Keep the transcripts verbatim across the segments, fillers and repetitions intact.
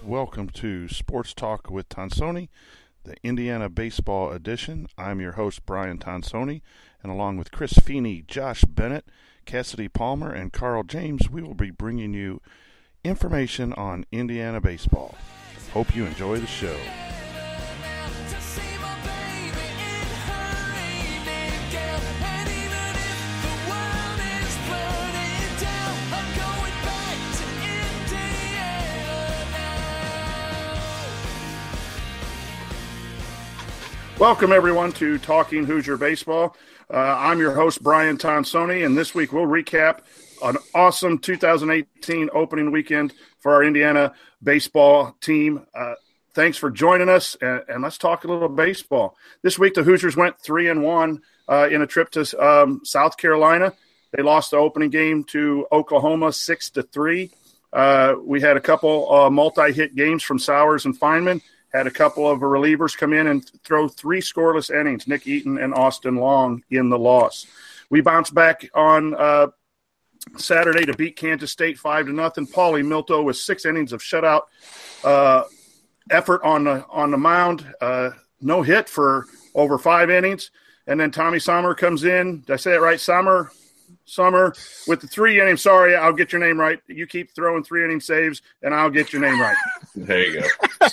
Welcome to Sports Talk with Tonsoni, the Indiana Baseball Edition. I'm your host, Brian Tonsoni, and along with Chris Feeney, Josh Bennett, Cassidy Palmer, and Carl James, we will be bringing you information on Indiana baseball. Hope you enjoy the show. Welcome, everyone, to Talking Hoosier Baseball. Uh, I'm your host, Brian Tonsoni, and this week we'll recap an awesome two thousand eighteen opening weekend for our Indiana baseball team. Uh, thanks for joining us, and, and let's talk a little baseball. This week, the Hoosiers went three and one uh, in a trip to um, South Carolina. They lost the opening game to Oklahoma six to three. Uh, we had a couple uh, multi-hit games from Sowers and Feynman. Had a couple of relievers come in and throw three scoreless innings, Nick Eaton and Austin Long in the loss. We bounced back on uh, Saturday to beat Kansas State five to nothing. Paulie Milto with six innings of shutout uh, effort on the, on the mound. Uh, no hit for over five innings. And then Tommy Sommer comes in. Did I say it right? Sommer? Summer with the three inning. Sorry, I'll get your name right. You keep throwing three inning saves, and I'll get your name right. There you go.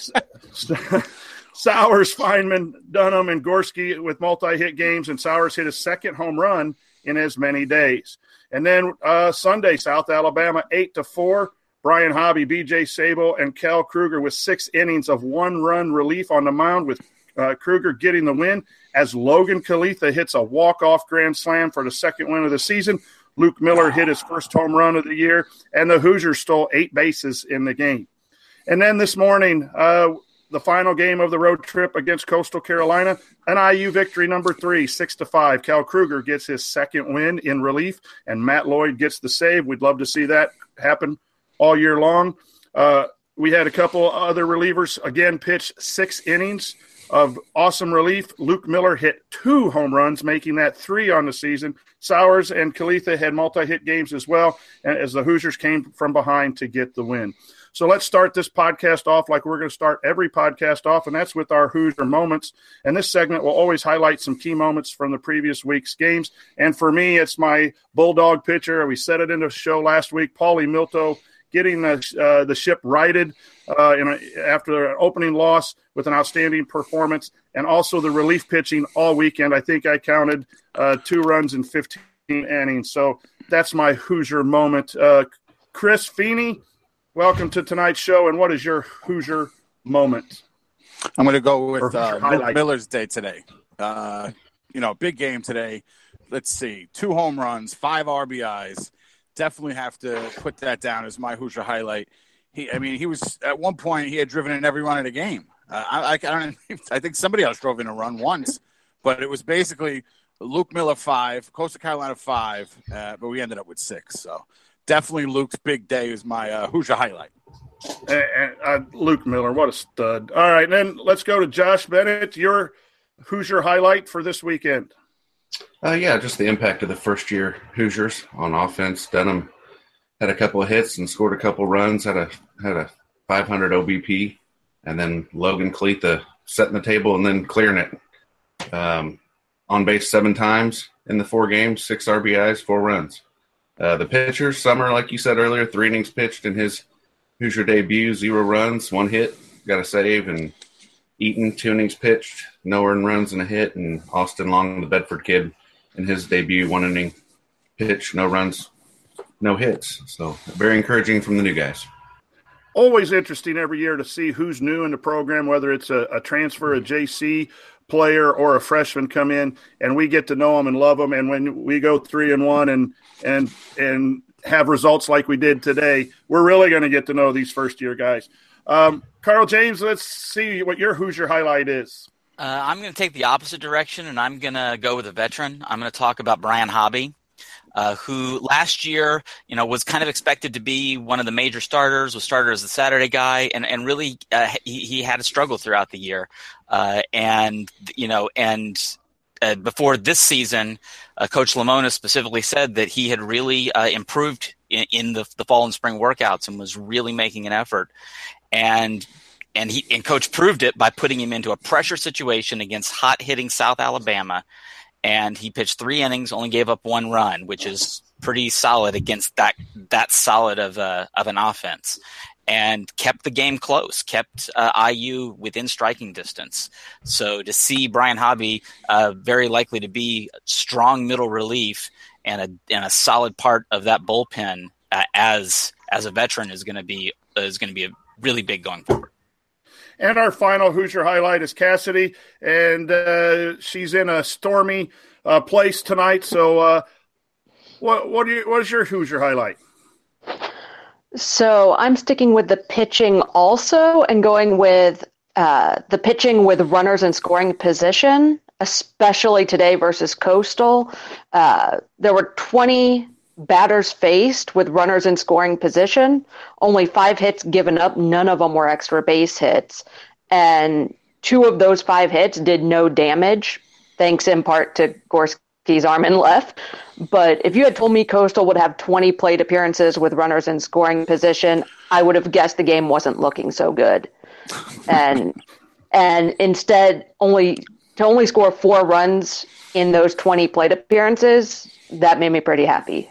Sowers, Feynman, Dunham, and Gorski with multi-hit games, and Sowers hit his second home run in as many days. And then uh, Sunday, South Alabama, eight to four. Brian Hobby, B J Sable, and Cal Kruger with six innings of one-run relief on the mound, with uh, Kruger getting the win as Logan Kalitha hits a walk-off grand slam for the second win of the season. Luke Miller hit his first home run of the year, and the Hoosiers stole eight bases in the game. And then this morning, uh, the final game of the road trip against Coastal Carolina, an I U victory number three, six to five. Cal Kruger gets his second win in relief, and Matt Lloyd gets the save. We'd love to see that happen all year long. Uh, we had a couple other relievers, again, pitch six innings of awesome relief. Luke Miller hit two home runs, making that three on the season. Sowers and Kalitha had multi-hit games as well, as the Hoosiers came from behind to get the win. So let's start this podcast off like we're going to start every podcast off, and that's with our Hoosier Moments. And this segment will always highlight some key moments from the previous week's games. And for me, it's my Bulldog pitcher. We said it in the show last week, Paulie Milto, getting the, uh, the ship righted uh, in a, after an opening loss with an outstanding performance, and also the relief pitching all weekend. I think I counted uh, two runs in fifteen innings. So that's my Hoosier moment. Uh, Chris Feeney, welcome to tonight's show, and what is your Hoosier moment? I'm going to go with uh, Luke Miller's day today. Uh, you know, big game today. Let's see, two home runs, five R B Is. Definitely have to put that down as my Hoosier highlight. He, I mean, he was at one point he had driven in every run of the game. Uh, I, I, I don't. I think somebody else drove in a run once, but it was basically Luke Miller five, Coastal Carolina five, uh, but we ended up with six. So definitely Luke's big day is my uh, Hoosier highlight. And, and, uh, Luke Miller, what a stud! All right, then let's go to Josh Bennett. Your Hoosier highlight for this weekend. Uh, yeah, just the impact of the first-year Hoosiers on offense. Dunham had a couple of hits and scored a couple runs, had a had a five hundred O B P, and then Logan Kalitha setting the table and then clearing it. Um, on base seven times in the four games, six R B Is, four runs. Uh, the pitcher, Summer, like you said earlier, three innings pitched in his Hoosier debut, zero runs, one hit, got a save, and Eaton, two innings pitched, no earned runs and a hit, and Austin Long, the Bedford kid, in his debut, one inning pitch, no runs, no hits. So very encouraging from the new guys. Always interesting every year to see who's new in the program, whether it's a, a transfer, a J C player, or a freshman come in, and we get to know them and love them. And when we go three and one and and and have results like we did today, we're really going to get to know these first year guys. Um, Carl James, let's see what your Hoosier highlight is. Uh, I'm going to take the opposite direction, and I'm going to go with a veteran. I'm going to talk about Brian Hobby, uh, who last year, you know, was kind of expected to be one of the major starters, was started as the Saturday guy, and, and really uh, he, he had a struggle throughout the year. Uh, and, you know, and uh, before this season, uh, Coach Lamona specifically said that he had really uh, improved in, in the, the fall and spring workouts and was really making an effort. And and he and coach proved it by putting him into a pressure situation against hot hitting South Alabama. And he pitched three innings, only gave up one run, which is pretty solid against that that solid of a, of an offense, and kept the game close, kept uh, I U within striking distance. So to see Brian Hobby uh, very likely to be strong middle relief and a and a solid part of that bullpen uh, as as a veteran is going to be is going to be a really big going forward. And our final Hoosier highlight is Cassidy, and uh, she's in a stormy uh, place tonight. So, uh, what what, do you, what is your Hoosier highlight? So I'm sticking with the pitching also, and going with uh, the pitching with runners in scoring position, especially today versus Coastal. Uh, there were twenty batters faced with runners in scoring position, only five hits given up. None of them were extra base hits. And two of those five hits did no damage, thanks in part to Gorski's arm and left. But if you had told me Coastal would have twenty plate appearances with runners in scoring position, I would have guessed the game wasn't looking so good. and and instead, only to only score four runs in those twenty plate appearances, that made me pretty happy.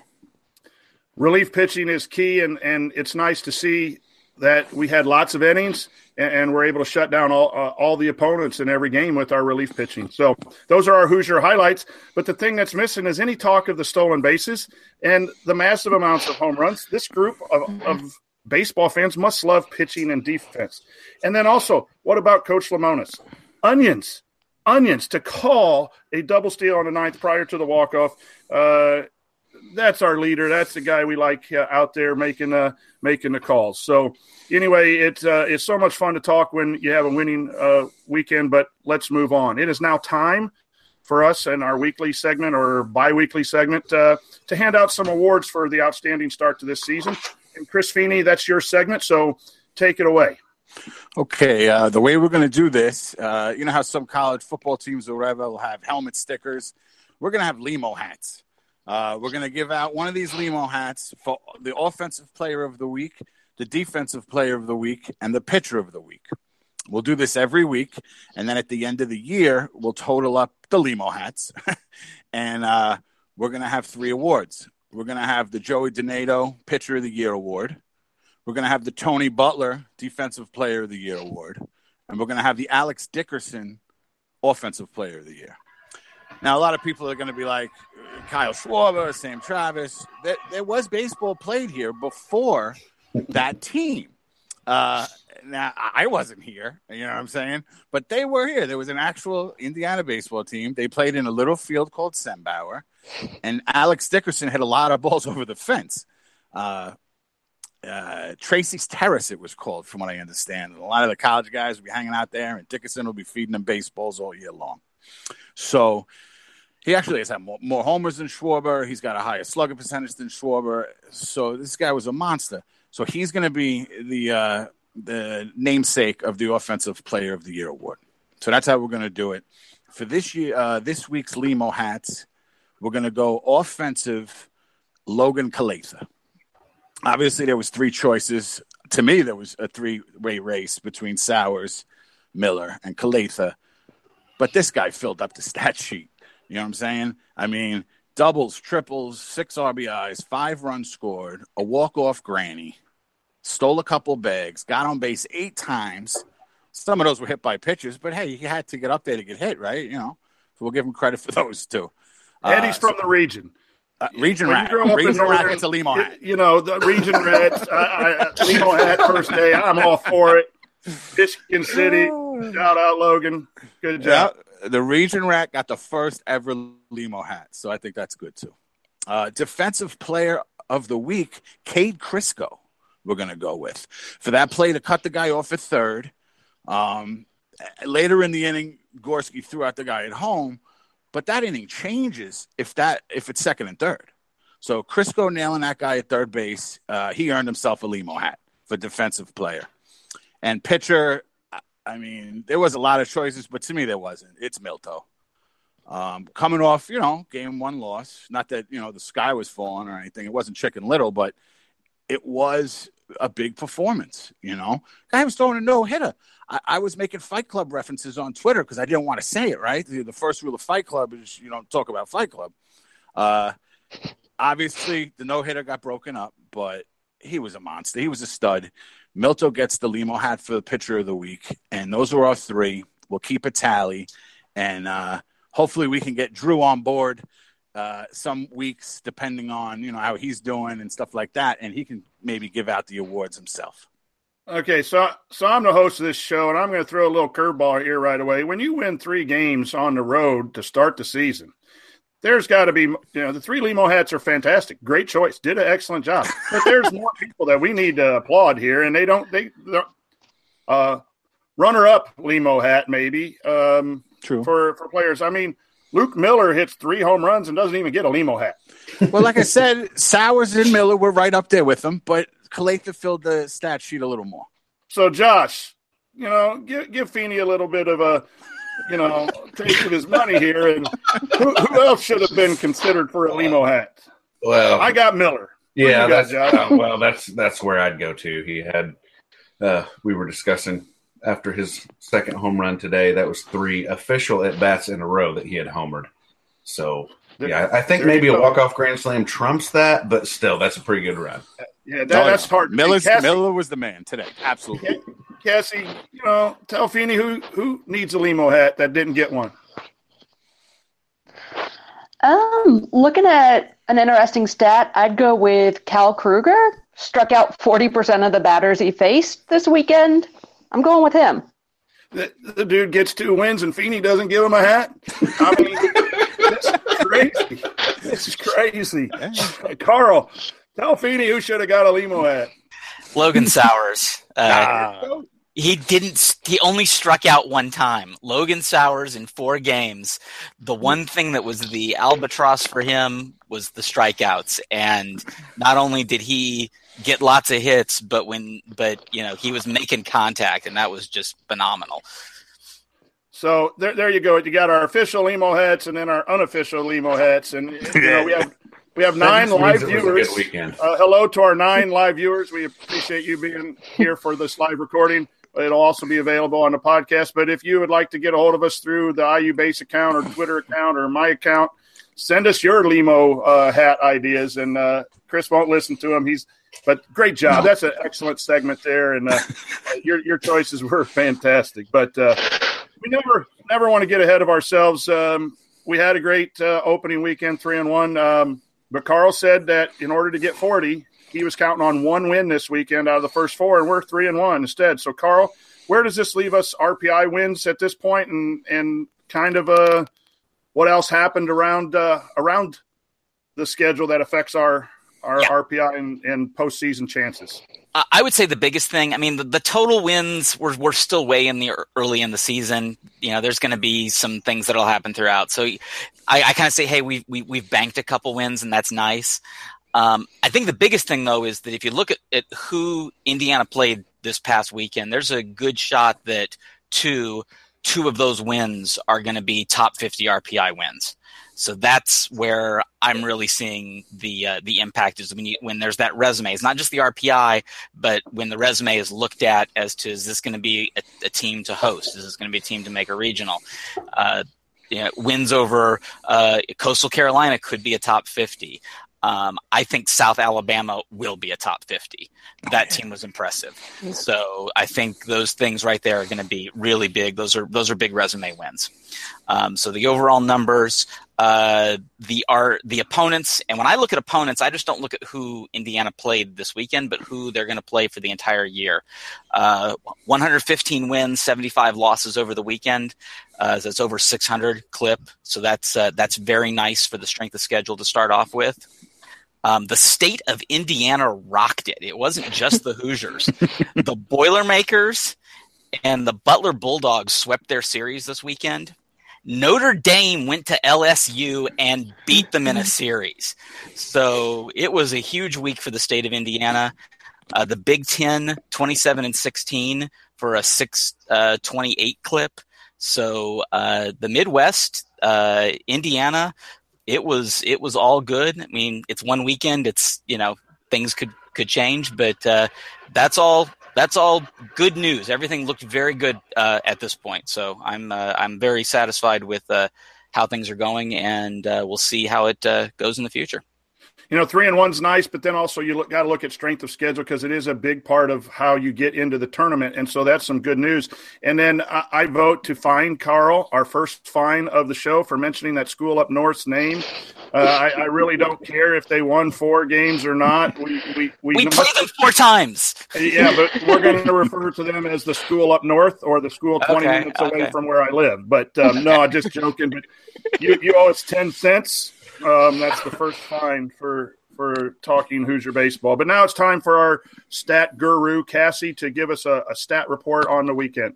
Relief pitching is key, and, and it's nice to see that we had lots of innings and, and we're able to shut down all uh, all the opponents in every game with our relief pitching. So those are our Hoosier highlights. But the thing that's missing is any talk of the stolen bases and the massive amounts of home runs. This group of, of baseball fans must love pitching and defense. And then also, what about Coach Lemonis? Onions, onions to call a double steal on the ninth prior to the walk-off. Uh, That's our leader. That's the guy we like uh, out there making uh, making the calls. So anyway, it's uh, it's so much fun to talk when you have a winning uh, weekend. But let's move on. It is now time for us in our weekly segment or bi-weekly segment uh, to hand out some awards for the outstanding start to this season. And Chris Feeney, that's your segment. So take it away. Okay, uh, the way we're going to do this, uh, you know how some college football teams or whatever will have helmet stickers? We're going to have Limo hats. Uh, we're going to give out one of these Limo hats for the offensive player of the week, the defensive player of the week, and the pitcher of the week. We'll do this every week, and then at the end of the year, we'll total up the Limo hats, and uh, we're going to have three awards. We're going to have the Joey Donato Pitcher of the Year Award. We're going to have the Tony Butler Defensive Player of the Year Award, and we're going to have the Alex Dickerson Offensive Player of the Year. Now, a lot of people are going to be like, Kyle Schwarber, Sam Travis. There, there was baseball played here before that team. Uh, now, I wasn't here, you know what I'm saying? But they were here. There was an actual Indiana baseball team. They played in a little field called Sembauer. And Alex Dickerson hit a lot of balls over the fence. Uh, uh, Tracy's Terrace, it was called, from what I understand. And a lot of the college guys will be hanging out there, and Dickerson will be feeding them baseballs all year long. So he actually has had more, more homers than Schwarber. He's got a higher slugger percentage than Schwarber. So this guy was a monster. So he's going to be the uh, the namesake of the Offensive Player of the Year award. So that's how we're going to do it. For this year, uh, this week's Limo hats, we're going to go offensive Logan Calatha. Obviously, there was three choices. To me, there was a three-way race between Sowers, Miller, and Calatha. But this guy filled up the stat sheet. You know what I'm saying? I mean, doubles, triples, six R B Is, five runs scored, a walk-off granny, stole a couple bags, got on base eight times. Some of those were hit by pitchers, but hey, he had to get up there to get hit, right? You know, so we'll give him credit for those too. And he's uh, from so, the region. Uh, region rat. Region rat gets a Limo hat. You know, the region rat, I, I, Limo hat first day. I'm all for it. Michigan City. Shout out, Logan. Good job. Yeah, the region rat got the first ever Limo hat, so I think that's good too. Uh, defensive player of the week, Cade Crisco, we're going to go with. For that play to cut the guy off at third. Um, later in the inning, Gorski threw out the guy at home, but that inning changes if that if it's second and third. So Crisco nailing that guy at third base, uh, he earned himself a Limo hat for defensive player. And pitcher, I mean, there was a lot of choices, but to me there wasn't. It's Milto. Um, coming off, you know, game one loss. Not that, you know, the sky was falling or anything. It wasn't Chicken Little, but it was a big performance. You know, guy was throwing a no hitter. I, I was making Fight Club references on Twitter because I didn't want to say it. Right, the, the first rule of Fight Club is you don't talk about Fight Club. Uh, obviously, the no hitter got broken up, but he was a monster. He was a stud. Milto gets the Limo hat for the pitcher of the week, and those are our three. We'll keep a tally, and uh, hopefully we can get Drew on board uh, some weeks, depending on you know how he's doing and stuff like that, and he can maybe give out the awards himself. Okay, so so I'm the host of this show, and I'm going to throw a little curveball here right away. When you win three games on the road to start the season, there's got to be, you know, the three Limo hats are fantastic. Great choice. Did an excellent job. But there's more people that we need to applaud here, and they don't, they, uh, runner-up Limo hat maybe um, True. for, for players. I mean, Luke Miller hits three home runs and doesn't even get a Limo hat. Well, like I said, Sowers and Miller were right up there with him, but Calatha filled the stat sheet a little more. So, Josh, you know, give, give Feeney a little bit of a, you know, taste of his money here. And who, who else should have been considered for a Limo hat? Well, I got Miller. Yeah, got, that's uh, well, that's that's where I'd go to. He had, uh, we were discussing after his second home run today. That was three official at bats in a row that he had homered. So yeah, I think maybe a walk off grand slam trumps that, but still, that's a pretty good run. Yeah, that, that's hard. Miller's, Miller was the man today. Absolutely. Cassie, you know, tell Feeney who, who needs a Limo hat that didn't get one. Um, looking at an interesting stat, I'd go with Cal Kruger. Struck out forty percent of the batters he faced this weekend. I'm going with him. The, the dude gets two wins and Feeney doesn't give him a hat. I mean, this is crazy. This is crazy. Carl, tell Feeney who should have got a Limo hat. Logan Sowers. Uh, ah. He didn't. He only struck out one time. Logan Sowers in four games. The one thing that was the albatross for him was the strikeouts. And not only did he get lots of hits, but when, but you know, he was making contact, and that was just phenomenal. So there, there you go. You got our official Limo hats, and then our unofficial Limo hats, and you know we have. We have nine live viewers. Uh, hello to our nine live viewers. We appreciate you being here for this live recording. It'll also be available on the podcast. But if you would like to get a hold of us through the I U Base account or Twitter account or my account, send us your Limo uh, hat ideas. And uh, Chris won't listen to them. He's, but great job. That's an excellent segment there. And uh, your your choices were fantastic. But uh, we never never want to get ahead of ourselves. Um, we had a great uh, opening weekend, three and one. Um, But Carl said that in order to get forty, he was counting on one win this weekend out of the first four, and we're three and one instead. So, Carl, where does this leave us R P I wins at this point, and and kind of uh, what else happened around uh, around the schedule that affects our our yeah. R P I and, and postseason chances? Uh, I would say the biggest thing, I mean, the, the total wins, we're, we're still way in the early in the season. You know, there's going to be some things that will happen throughout. So I, I kind of say, hey, we, we, we've banked a couple wins, and that's nice. Um, I think the biggest thing, though, is that if you look at, at who Indiana played this past weekend, there's a good shot that two, two of those wins are going to be top fifty R P I wins. So that's where I'm really seeing the uh, the impact is when you, when there's that resume. It's not just the R P I, but when the resume is looked at as to, is this going to be a, a team to host? Is this going to be a team to make a regional? Uh, you know, wins over uh, Coastal Carolina could be a top fifty. Um, I think South Alabama will be a top fifty. That team was impressive. So I think those things right there are going to be really big. Those are those are big resume wins. Um, so the overall numbers, uh, the are the opponents, and when I look at opponents, I just don't look at who Indiana played this weekend, but who they're going to play for the entire year. Uh, one hundred fifteen wins, seventy-five losses over the weekend. Uh, that's over six hundred clip. So that's uh, that's very nice for the strength of schedule to start off with. Um, the state of Indiana rocked it. It wasn't just the Hoosiers. The Boilermakers and the Butler Bulldogs swept their series this weekend. Notre Dame went to L S U and beat them in a series. So it was a huge week for the state of Indiana. Uh, the Big Ten, twenty-seven and sixteen for a six twenty-eight clip. So uh, the Midwest, uh, Indiana, it was it was all good. I mean, it's one weekend. It's, you know, things could could change, but uh, that's all. That's all good news. Everything looked very good uh, at this point, so I'm uh, I'm very satisfied with uh, how things are going, and uh, we'll see how it uh, goes in the future. You know, three and one's nice, but then also you got to look at strength of schedule because it is a big part of how you get into the tournament, and so that's some good news. And then I, I vote to fine Carl, our first fine of the show, for mentioning that school up north's name. Uh, I, I really don't care if they won four games or not. We we we, we played them four times. Yeah, but we're going to refer to them as the school up north or the school twenty okay, minutes okay. away from where I live. But um, no, I'm just joking. But you you owe us ten cents. Um, that's the first fine for for talking Hoosier baseball. But now it's time for our stat guru, Cassie, to give us a, a stat report on the weekend.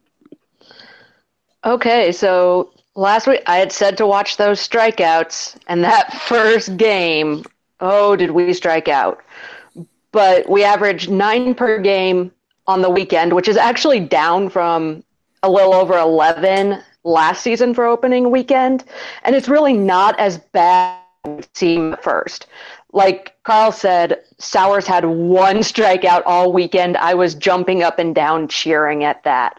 Okay, so last week I had said to watch those strikeouts, and that first game, oh, did we strike out. But we averaged nine per game on the weekend, which is actually down from a little over eleven last season for opening weekend. And it's really not as bad as it seemed at first. Like Carl said, Sowers had one strikeout all weekend. I was jumping up and down cheering at that.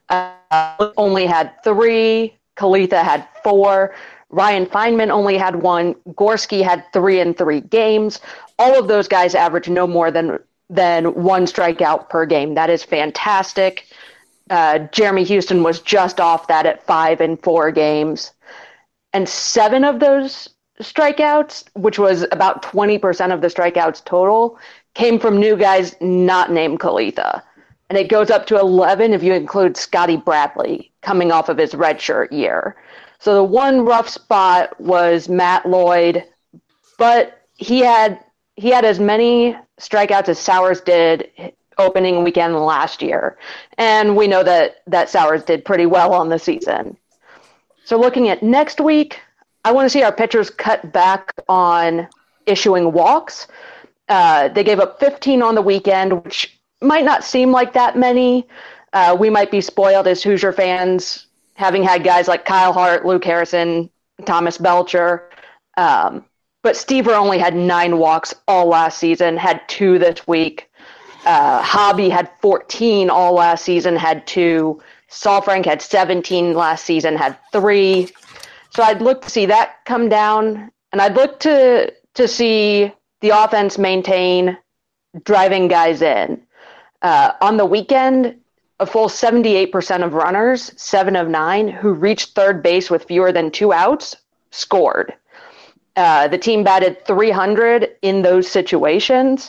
Uh, only had three. Kalitha had four. Ryan Feynman only had one. Gorski had three in three games. All of those guys averaged no more than than one strikeout per game. That is fantastic. Uh, Jeremy Houston was just off that at five in four games. And seven of those strikeouts, which was about twenty percent of the strikeouts total, came from new guys not named Kalitha. And it goes up to eleven if you include Scotty Bradley coming off of his redshirt year. So the one rough spot was Matt Lloyd, but he had he had as many strikeouts as Sowers did opening weekend last year. And we know that, that Sowers did pretty well on the season. So looking at next week, I want to see our pitchers cut back on issuing walks. Uh, they gave up fifteen on the weekend, which might not seem like that many. Uh, we might be spoiled as Hoosier fans, having had guys like Kyle Hart, Luke Harrison, Thomas Belcher. Um, but Stever only had nine walks all last season, had two this week. Uh, Hobby had fourteen all last season, had two. Saalfrank had seventeen last season, had three. So I'd look to see that come down, and I'd look to to see the offense maintain driving guys in. Uh, on the weekend, a full seventy-eight percent of runners, seven of nine, who reached third base with fewer than two outs, scored. Uh, the team batted three hundred in those situations,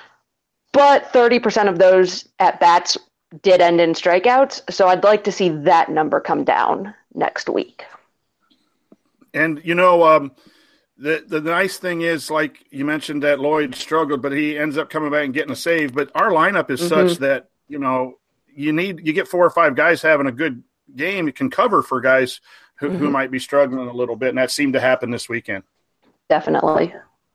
but thirty percent of those at-bats did end in strikeouts, so I'd like to see that number come down next week. And, you know, um, the the nice thing is, like you mentioned, that Lloyd struggled, but he ends up coming back and getting a save. But our lineup is mm-hmm. such that, you know, you need you get four or five guys having a good game. It can cover for guys who, mm-hmm. who might be struggling a little bit, and that seemed to happen this weekend. Definitely.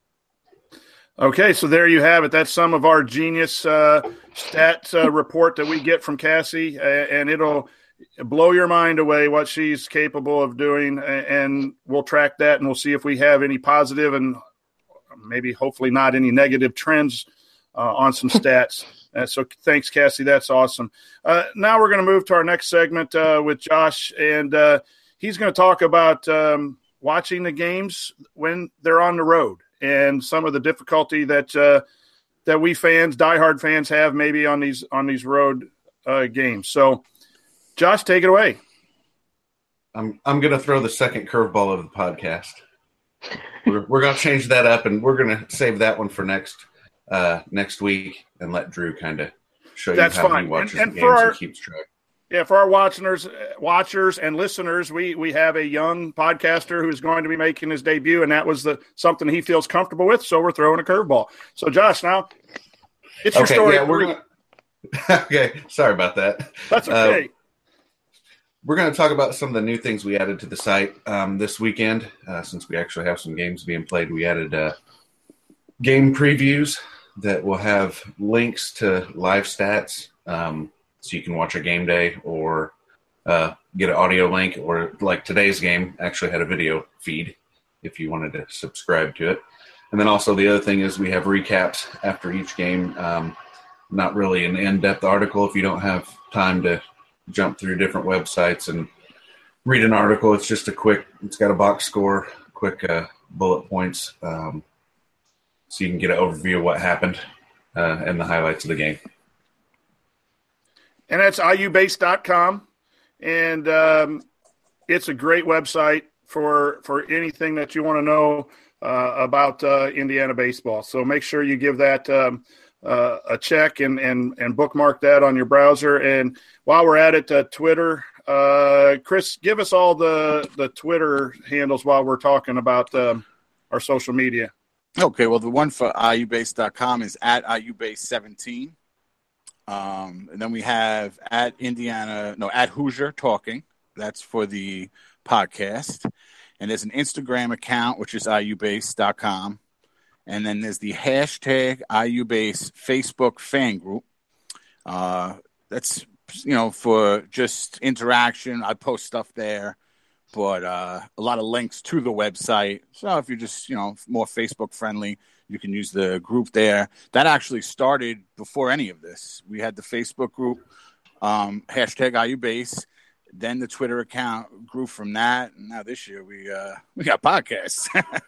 Okay, so there you have it. That's some of our genius uh, stat uh, report that we get from Cassie, uh, and it'll blow your mind away what she's capable of doing, and we'll track that, and we'll see if we have any positive and maybe hopefully not any negative trends uh, on some stats. Uh, so thanks, Cassie. That's awesome. Uh, now we're going to move to our next segment uh, with Josh, and uh, he's going to talk about um, watching the games when they're on the road and some of the difficulty that uh, that we fans, diehard fans, have maybe on these on these road uh, games. So, Josh, take it away. I'm I'm going to throw the second curveball of the podcast. We're we're going to change that up, and we're going to save that one for next uh, next week, and let Drew kind of show That's you how fine. he watches and, and the games our, and keeps track. Yeah, for our watchers, watchers and listeners, we we have a young podcaster who's going to be making his debut, and that was the something he feels comfortable with. So we're throwing a curveball. So, Josh, now it's your okay, story. Yeah, we're gonna, okay, sorry about that. That's okay. Uh, we're going to talk about some of the new things we added to the site um, this weekend. Uh, since we actually have some games being played, we added uh, game previews that will have links to live stats. Um, So you can watch a game day or uh, get an audio link, or like today's game actually had a video feed if you wanted to subscribe to it. And then also the other thing is we have recaps after each game. Um, not really an in-depth article if you don't have time to jump through different websites and read an article. It's just a quick, it's got a box score, quick uh, bullet points, um, so you can get an overview of what happened uh, and the highlights of the game. And that's I U base dot com, and um, it's a great website for for anything that you want to know uh, about uh, Indiana baseball. So make sure you give that um, uh, a check and, and and bookmark that on your browser. And while we're at it, uh, Twitter, uh, Chris, give us all the the Twitter handles while we're talking about um, our social media. Okay, well, the one for I U base dot com is at I U base seventeen. Um, and then we have at Indiana, no, at Hoosier Talking. That's for the podcast. And there's an Instagram account, which is I U base dot com. And then there's the hashtag I U base Facebook fan group. Uh, that's, you know, for just interaction. I post stuff there, but uh, a lot of links to the website. So if you're just, you know, more Facebook friendly, you can use the group there. That actually started before any of this. We had the Facebook group, um, hashtag I U base. Then the Twitter account grew from that. And now this year we uh, we got podcasts.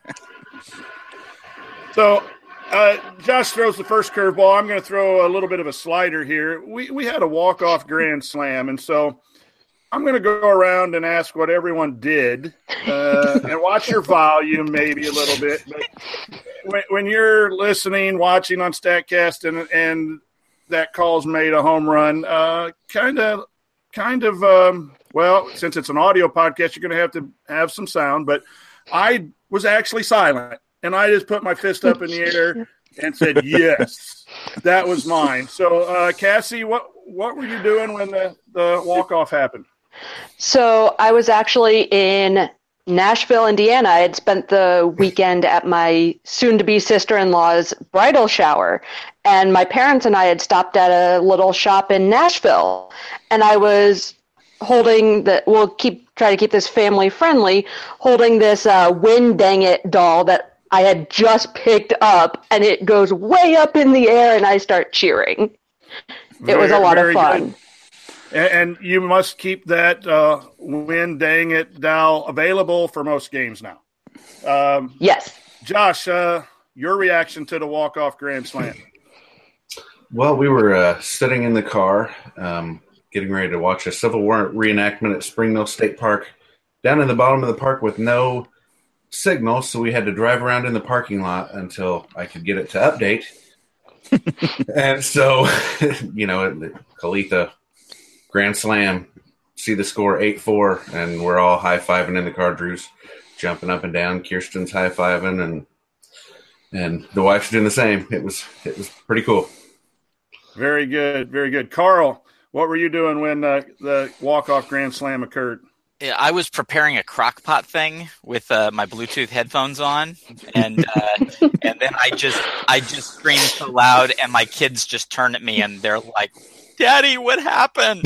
So uh, Josh throws the first curveball. I'm going to throw a little bit of a slider here. We we had a walk-off grand slam, and so I'm going to go around and ask what everyone did uh, and watch your volume maybe a little bit. But when, when you're listening, watching on StatCast and, and that call's made a home run, uh, kind of, kind of, um, well, since it's an audio podcast, you're going to have to have some sound. But I was actually silent, and I just put my fist up in the air and said, yes, that was mine. So, uh, Cassie, what, what were you doing when the, the walk-off happened? So I was actually in Nashville, Indiana. I had spent the weekend at my soon-to-be sister-in-law's bridal shower, and my parents and I had stopped at a little shop in Nashville, and I was holding the, we'll keep try to keep this family-friendly, holding this uh, Win Dang It doll that I had just picked up, and it goes way up in the air, and I start cheering. It was a lot of fun. Good. And you must keep that uh, Win Dang It doll available for most games now. Um, yes. Josh, uh, your reaction to the walk-off grand slam? Well, we were uh, sitting in the car, um, getting ready to watch a Civil War reenactment at Spring Mill State Park, down in the bottom of the park with no signal, so we had to drive around in the parking lot until I could get it to update. And so, you know, Calitha grand slam, see the score eight four, and we're all high-fiving in the car. Drew's jumping up and down. Kirsten's high-fiving, and and the wife's doing the same. It was it was pretty cool. Very good, very good. Carl, what were you doing when uh, the walk-off grand slam occurred? Yeah, I was preparing a crock pot thing with uh, my Bluetooth headphones on, and uh, and then I just I just screamed so loud, and my kids just turned at me, and they're like, "Daddy, what happened?"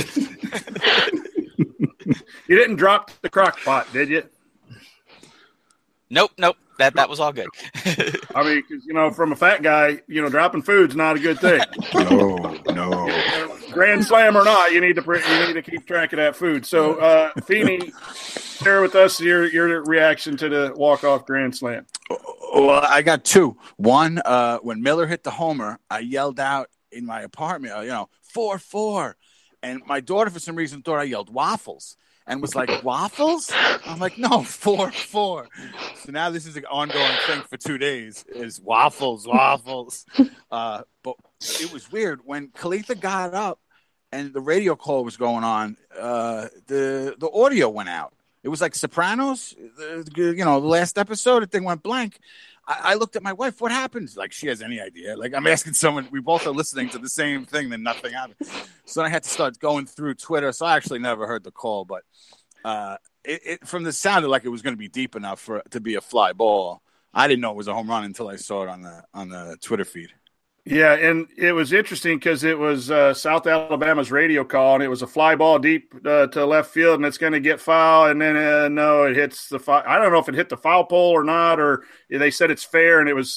You didn't drop the crock pot, did you? Nope, nope. That that was all good. I mean, cause, you know, from a fat guy, you know, dropping food's not a good thing. No, no. Grand slam or not, you need to you need to keep track of that food. So, uh, Feeney, share with us your your reaction to the walk-off grand slam. Well, I got two. One, uh, when Miller hit the homer, I yelled out in my apartment, you know, four four, and my daughter for some reason thought I yelled waffles. And was like, waffles? I'm like, no, four, four. So now this is an ongoing thing for two days is waffles, waffles. Uh, but it was weird. When Calitha got up and the radio call was going on, uh, the the audio went out. It was like Sopranos, the, you know, the last episode, the thing went blank. I, I looked at my wife. What happened? Like, she has any idea. Like, I'm asking someone. We both are listening to the same thing, then nothing happened. So I had to start going through Twitter. So I actually never heard the call, but uh, it, it from the sounded like it was going to be deep enough for to be a fly ball. I didn't know it was a home run until I saw it on the on the Twitter feed. Yeah, and it was interesting because it was uh, South Alabama's radio call, and it was a fly ball deep uh, to left field, and it's going to get foul, and then uh, no, it hits the foul. I don't know if it hit the foul pole or not, or they said it's fair, and it was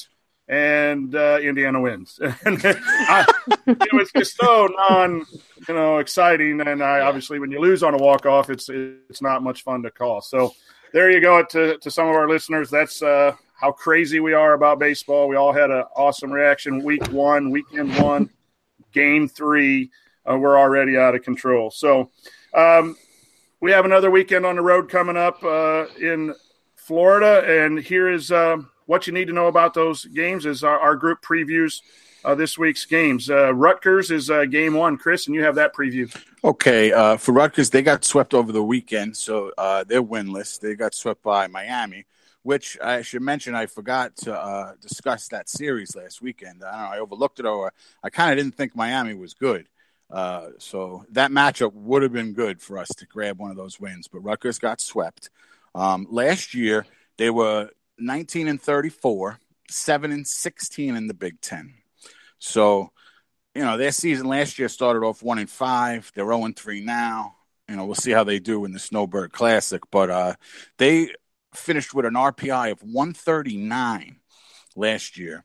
and uh, Indiana wins. And I, it was just so non, you know, exciting. And I obviously, when you lose on a walk off, it's it's not much fun to call. So there you go. To to some of our listeners, that's uh, how crazy we are about baseball. We all had an awesome reaction. Week one, weekend one, game three, uh, we're already out of control. So um, we have another weekend on the road coming up uh, in Florida, and here is. Uh, What you need to know about those games is our, our group previews uh, this week's games. Uh, Rutgers is uh, game one, Chris, and you have that preview. Okay, uh, for Rutgers, they got swept over the weekend, so uh, they're winless. They got swept by Miami, which I should mention I forgot to uh, discuss that series last weekend. I don't know, I overlooked it, or I kind of didn't think Miami was good. Uh, so that matchup would have been good for us to grab one of those wins, but Rutgers got swept. Um, last year, they were nineteen and thirty-four, seven and sixteen in the Big Ten. So, you know, their season last year started off one and five. They're zero and three now. You know, we'll see how they do in the Snowbird Classic. But uh, they finished with an R P I of one thirty-nine last year.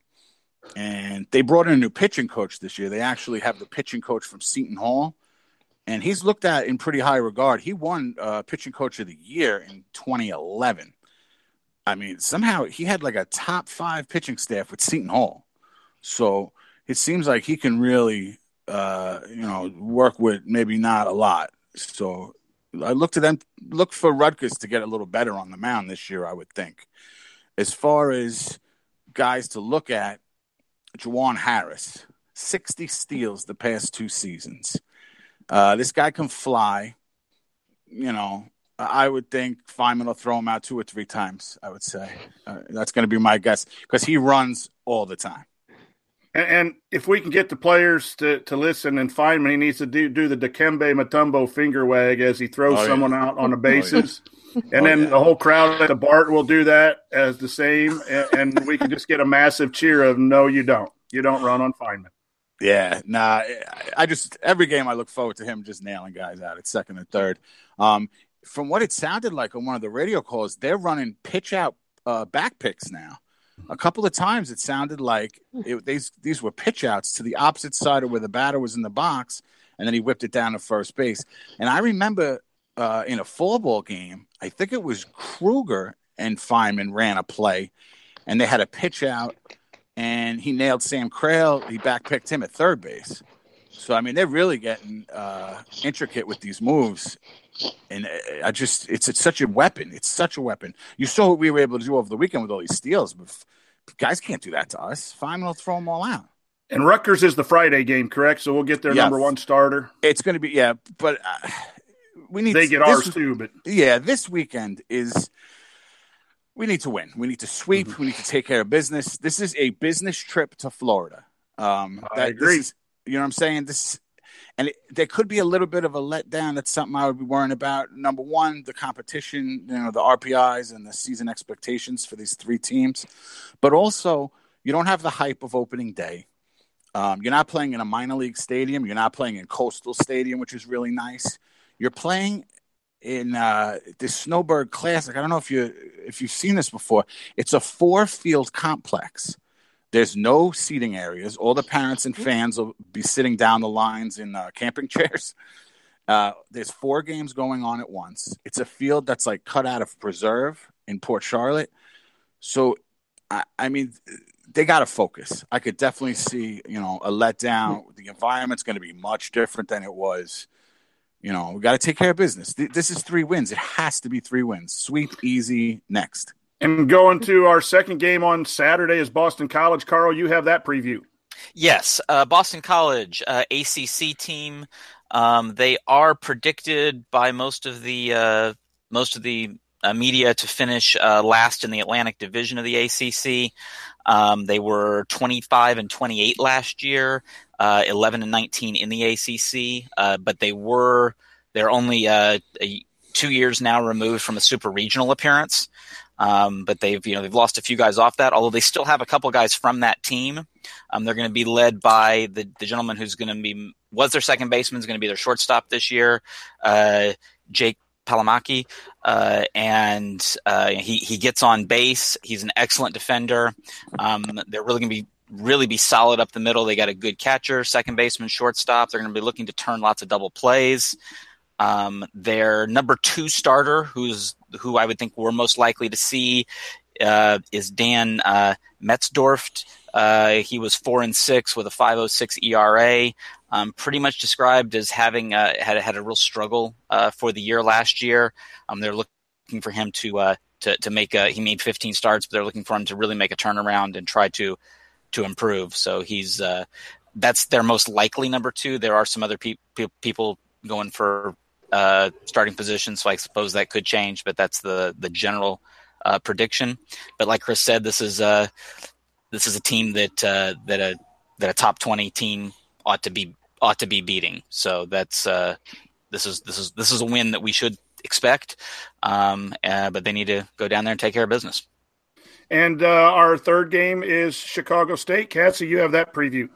And they brought in a new pitching coach this year. They actually have the pitching coach from Seton Hall. And he's looked at in pretty high regard. He won uh, pitching coach of the year in twenty eleven. I mean, somehow he had like a top five pitching staff with Seton Hall. So it seems like he can really, uh, you know, work with maybe not a lot. So I look to them, look for Rutgers to get a little better on the mound this year, I would think. As far as guys to look at, Juwan Harris, sixty steals the past two seasons. Uh, this guy can fly, you know. I would think Feynman will throw him out two or three times, I would say. Uh, that's going to be my guess because he runs all the time. And, and if we can get the players to, to listen, and Feynman, he needs to do, do the Dikembe Mutombo finger wag as he throws oh, someone yeah. out on the bases. Oh, yeah. And oh, then yeah. the whole crowd at the Bart will do that as the same. And, and we can just get a massive cheer of, no, you don't. You don't run on Feynman. Yeah, nah, I just – every game I look forward to him just nailing guys out at second and third. Um From what it sounded like on one of the radio calls, they're running pitch out uh, back picks now. A couple of times it sounded like it, these these were pitch outs to the opposite side of where the batter was in the box, and then he whipped it down to first base. And I remember uh, in a fall ball game, I think it was Kruger and Feynman ran a play, and they had a pitch out, and he nailed Sam Crail. He back picked him at third base. So, I mean, they're really getting uh, intricate with these moves. And I just, it's, it's such a weapon. It's such a weapon. You saw what we were able to do over the weekend with all these steals, but guys can't do that to us. Feynman will throw them all out. And Rutgers is the Friday game, correct? So we'll get their yes. number one starter. It's going to be, yeah, but uh, we need. They get this, ours too, but yeah, this weekend is. We need to win. We need to sweep. Mm-hmm. We need to take care of business. This is a business trip to Florida. Um, I that, agree. This is, you know what I'm saying? This. And it, there could be a little bit of a letdown. That's something I would be worrying about. Number one, the competition, you know, the R P Is and the season expectations for these three teams. But also, you don't have the hype of opening day. Um, you're not playing in a minor league stadium. You're not playing in Coastal Stadium, which is really nice. You're playing in uh, this Snowbird Classic. I don't know if you if you've seen this before. It's a four-field complex. There's no seating areas. All the parents and fans will be sitting down the lines in uh, camping chairs. Uh, there's four games going on at once. It's a field that's like cut out of preserve in Port Charlotte. So, I, I mean, they got to focus. I could definitely see, you know, a letdown. The environment's going to be much different than it was. You know, we got to take care of business. This is three wins. It has to be three wins. Sweep, easy, next. And going to our second game on Saturday is Boston College. Carl, you have that preview. Yes, uh, Boston College, uh, A C C team. Um, they are predicted by most of the uh, most of the uh, media to finish uh, last in the Atlantic Division of the A C C. Um, they were twenty-five and twenty-eight last year, uh, eleven and nineteen in the A C C. Uh, but they were they're only uh, a, two years now removed from a super regional appearance. Um, but they've, you know, they've lost a few guys off that, although they still have a couple guys from that team. Um, they're going to be led by the, the gentleman who's going to be, was their second baseman, is going to be their shortstop this year. Uh, Jake Palamaki, uh, and uh, he he gets on base. He's an excellent defender. Um, they're really going to be really be solid up the middle. They got a good catcher, second baseman, shortstop. They're going to be looking to turn lots of double plays. Um, their number two starter, who's who I would think we're most likely to see, uh, is Dan uh, Metzdorf. Uh, he was four and six with a five oh six E R A. Um, pretty much described as having uh, had had a real struggle uh, for the year last year. Um, they're looking for him to uh, to to make a. He made fifteen starts, but they're looking for him to really make a turnaround and try to to improve. So he's uh, that's their most likely number two. There are some other pe- pe- people going for uh, starting positions, so I suppose that could change. But that's the the general uh, prediction. But like Chris said, this is uh this is a team that uh, that a that a top twenty team ought to be ought to be beating. So that's uh, this is this is this is a win that we should expect. Um, uh, but they need to go down there and take care of business. And uh, our third game is Chicago State. Cassie, you have that preview.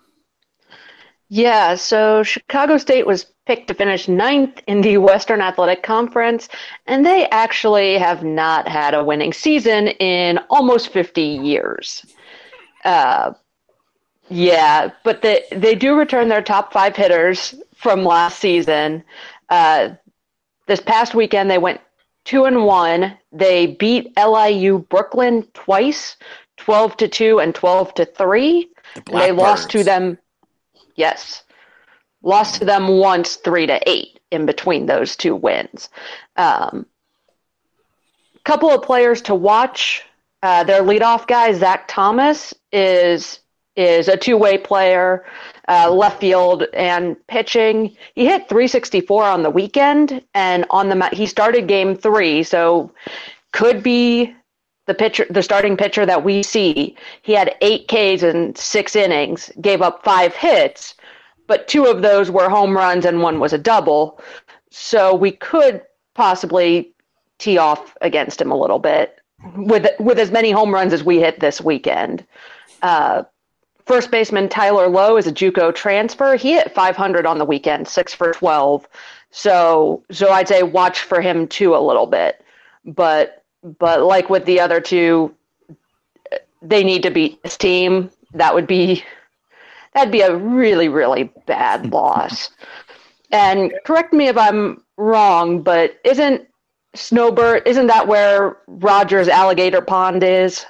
Yeah, so Chicago State was picked to finish ninth in the Western Athletic Conference, and they actually have not had a winning season in almost fifty years. Uh, yeah, but they, they do return their top five hitters from last season. Uh, this past weekend, they went two and one. They beat L I U Brooklyn twice, twelve to two and twelve to three. The they lost to them. Yes, lost to them once, three to eight in between those two wins. Um, couple of players to watch. Uh, their leadoff guy, Zach Thomas, is is a two-way player, uh, left field and pitching. He hit three sixty-four on the weekend, and on the he started game three, so could be the pitcher, the starting pitcher that we see. He had eight Ks in six innings, gave up five hits, but two of those were home runs and one was a double. So we could possibly tee off against him a little bit with with as many home runs as we hit this weekend. Uh, First baseman Tyler Lowe is a JUCO transfer. He hit five hundred on the weekend, six for twelve. So, so I'd say watch for him too a little bit. But, but like with the other two, they need to beat this team. That would be, that'd be a really, really bad loss. And correct me if I'm wrong, but isn't Snowbird, isn't that where Rogers Alligator Pond is?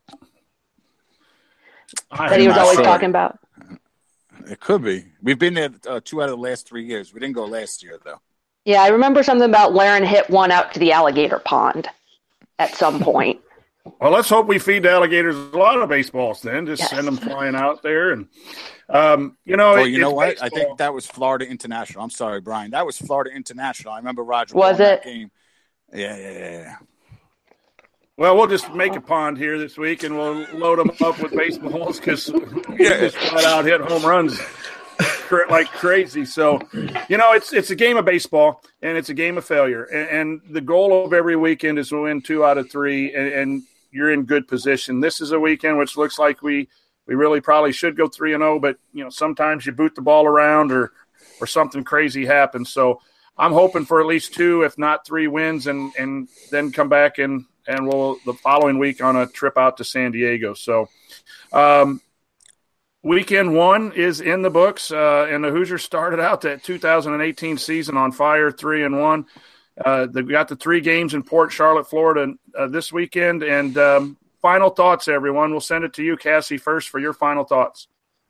That he was always sure. talking about. It could be. We've been there uh, two out of the last three years. We didn't go last year, though. Yeah, I remember something about Laren hit one out to the alligator pond at some point. Well, let's hope we feed the alligators a lot of baseballs then. Just yes. send them flying out there. And, um, you know. Well, it, you know what? baseball. I think that was Florida International. I'm sorry, Brian. That was Florida International. I remember Roger. Was it? That game. Yeah, yeah, yeah. Well, we'll just make a pond here this week, and we'll load them up with baseballs because we just flat out hit home runs like crazy. So, you know, it's it's a game of baseball, and it's a game of failure. And, and the goal of every weekend is to win two out of three, and, and you're in good position. This is a weekend which looks like we, we really probably should go three and oh, but, you know, sometimes you boot the ball around or or something crazy happens. So I'm hoping for at least two, if not three wins, and, and then come back and – and we'll the following week on a trip out to San Diego. So um, weekend one is in the books, uh, and the Hoosiers started out that two thousand eighteen season on fire, three and one. Uh, they've got the three games in Port Charlotte, Florida uh, this weekend. And um, final thoughts, everyone. We'll send it to you, Cassie, first for your final thoughts.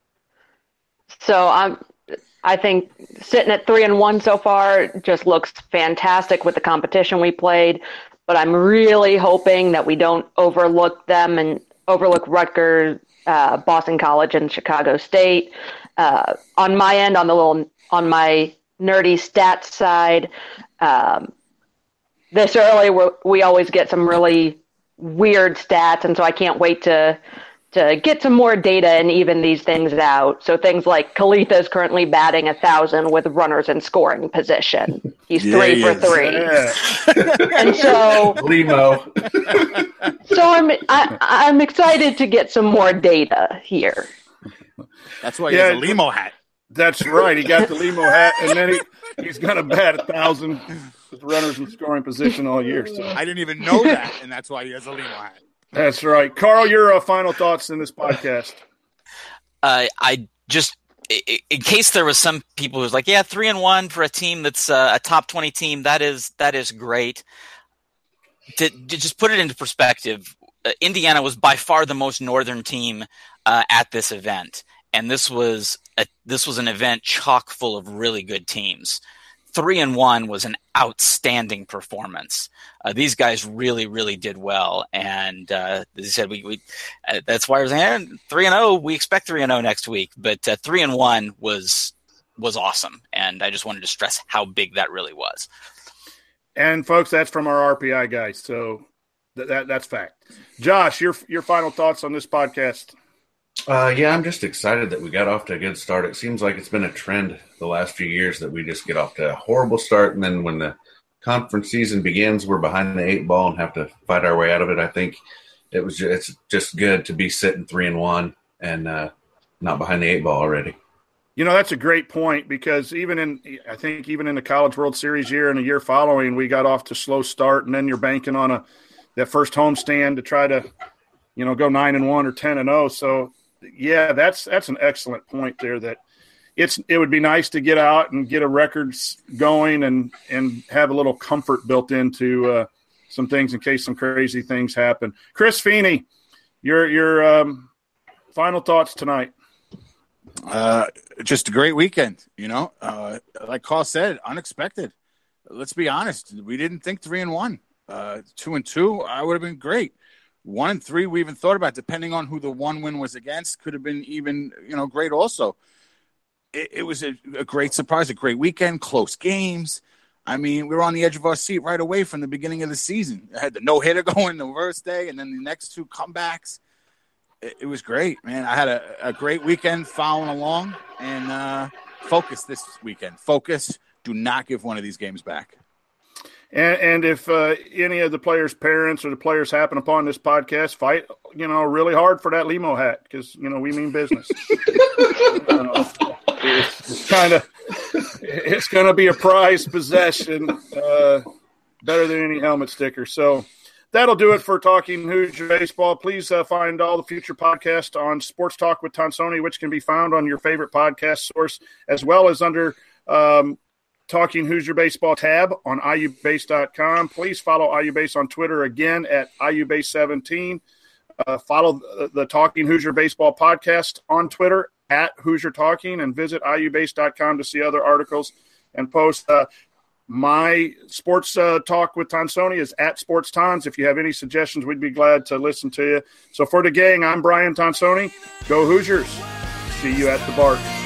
So I'm I think sitting at three and one so far just looks fantastic with the competition we played. But I'm really hoping that we don't overlook them and overlook Rutgers, uh, Boston College, and Chicago State. Uh, on my end, on the little, on my nerdy stats side, um, this early we're, we always get some really weird stats, and so I can't wait to to get some more data and even these things out. So things like Kalitha is currently batting a thousand with runners in scoring position. He's yeah, three he for is. three. Yeah. And so, Limo. so I'm I, I'm excited to get some more data here. That's why he yeah. has a limo hat. That's right. He got the Limo hat, and then he, he's going to bat a thousand with runners in scoring position all year. So. I didn't even know that, and that's why he has a Limo hat. That's right. Carl, your uh, final thoughts in this podcast? Uh, I just, in case there was some people who's like, yeah, three and one for a team that's uh, a top twenty team, that is that is great. To, to just put it into perspective, uh, Indiana was by far the most northern team uh, at this event. And this was a, this was an event chock full of really good teams. Three and one was an outstanding performance. Uh, these guys really, really did well, and uh, as I said, we, we uh, that's why I was saying three and zero. We expect three and zero next week, but uh, three and one was was awesome, and I just wanted to stress how big that really was. And folks, that's from our R P I guys, so th- that that's fact. Josh, your your final thoughts on this podcast? Uh, yeah, I'm just excited that we got off to a good start. It seems like it's been a trend the last few years that we just get off to a horrible start, and then when the conference season begins, we're behind the eight ball and have to fight our way out of it. I think it was just, it's just good to be sitting three and one and uh, not behind the eight ball already. You know, that's a great point, because even in I think even in the College World Series year and the year following, we got off to a slow start, and then you're banking on a that first homestand to try to, you know, go nine and one or ten and zero. So. Yeah, that's that's an excellent point there. That it's it would be nice to get out and get a records going and and have a little comfort built into uh, some things in case some crazy things happen. Chris Feeney, your your um, final thoughts tonight. Uh, just a great weekend. You know, uh, like Carl said, unexpected. Let's be honest, we didn't think three and one, uh, two and two. I would have been great. One and three, we even thought about, depending on who the one win was against, could have been even, you know, great also. It, it was a, a great surprise, a great weekend, close games. I mean, we were on the edge of our seat right away from the beginning of the season. I had the no-hitter going the first day, and then the next two comebacks. It, it was great, man. I had a, a great weekend following along, and uh, focus this weekend. Focus. Do not give one of these games back. And, and if uh, any of the players' parents or the players happen upon this podcast, fight, you know, really hard for that Limo hat, because, you know, we mean business. uh, it's it's kind of it's going to be a prized possession, uh, better than any helmet sticker. So that'll do it for Talking Hoosier Baseball. Please uh, find all the future podcasts on Sports Talk with Tonsoni, which can be found on your favorite podcast source, as well as under um, – Talking Hoosier Baseball tab on I U base dot com. Please follow I U Base on Twitter again at I U Base seventeen. Uh, follow the, the Talking Hoosier Baseball podcast on Twitter at Hoosier Talking, and visit I U base dot com to see other articles and posts. Uh, my sports uh, talk with Tonsoni is at Sports Tons. If you have any suggestions, we'd be glad to listen to you. So for the gang, I'm Brian Tonsoni. Go Hoosiers. See you at the bar.